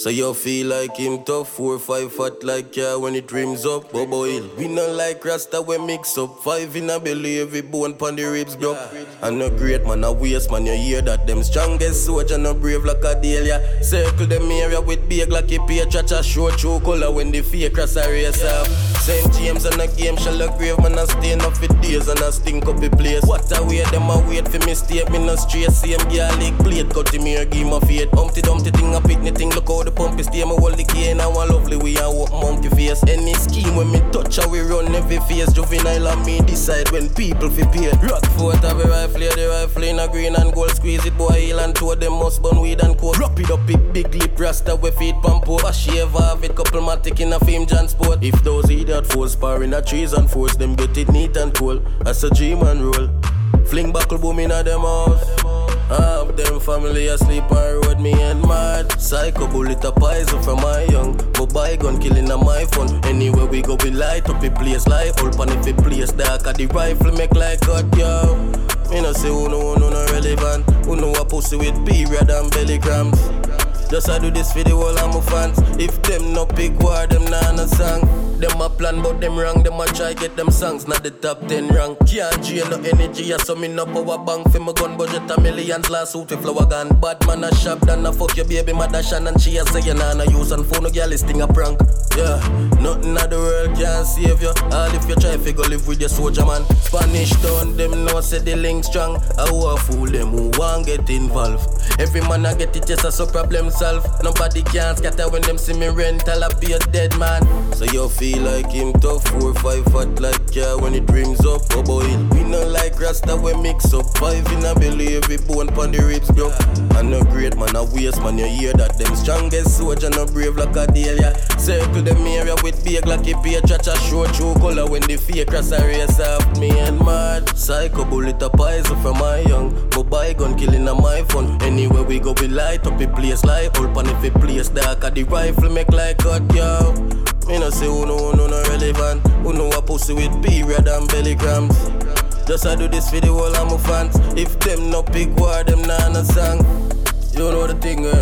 So you feel like him tough, 4 or 5 fat like car when it rims up. Bobo Hill, we not like Rasta we mix up. 5 in a belly, every bone pon the ribs broke. And no great man, a waste man, you hear that. Them strongest soldier, no brave like a Delia. Circle them area with big like a pear. Cha-cha show true color when the fake cross a race up. St. James and a game, shall a grave man, a stain up for days and a stink up the place. What a way, them a wait for mistake, me no straight. Same girl like plate, cut him here, give my fate. Humpty Dumpty thing, a pitney thing, look how the pump is stay. Me hold the key and I want lovely, we a walk monkey face. Any scheme when me touch, how we run every face. Juvenile and me decide when people fi pay. Rockfort have a rifle, the rifle in a green and gold. Squeeze it, boy, heel and toe, them must burn weed and coat. Wrap it up, big lip, rasta, we feed pampo. A shave have it, couple matic in a fame John Sport. If those idiot fools sparring a trees and force, them get it neat and cool. That's a dream and roll. Fling buckle boom in a them house. Half them family asleep on road, me and mad. Psycho bullet a poison from my young. But bygone killing a my fun. Anywhere we go we light up a place like all pan if a place dark. The rifle make like cut yo. Me no say who no relevant. Who know a pussy with period and belly cramps. Just I do this for the whole of my fans. If them no pick war, them nah no song. Them a plan but them wrong, them a try get them songs. Not the top 10 rank. Can't drain no energy, so me no power bank. For my gun budget a millions, last suit with flower gun. Bad man a shop, then a fuck your baby mother Shan. And she a say you nah no use and phone no girl is thing a prank. Yeah, nothing of the world can save you. All if you try to go live with your soldier man. Spanish town, them know say the link strong. I will fool them who want get involved. Every man a get it just a so problem solve. Nobody can scatter when them see me rental a be a dead man. So you feel like him tough, 4 or 5 fat like car when it rims up. Bobo Hill, we not like Rasta we mix up. 5 in a belly, every bone pon the ribs broke. And no great man, a waste man, you hear that. Them strongest soldier, no brave like a Delia. Circle them area with big like a pear. Cha-cha show true color when the fake cross a race up. Me and mad, psycho bullet a poison from my young. But bygone killing a my fun. Anywhere we go we light up a place like all pan if a place dark. The rifle make like cut yo. Me no say who no relevant. Who know a pussy with period and belly cramps. Just I do this for the whole of my fans. If them no pick war, them nah no song. You know the thing, you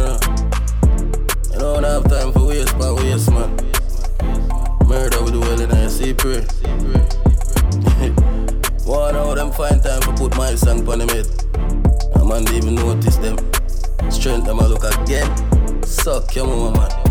don't have time for waste man. Murder we do well in a secret. One of them find time to put my song on the head. A man didn't even notice them. Strength them I look again. Suck your mama man.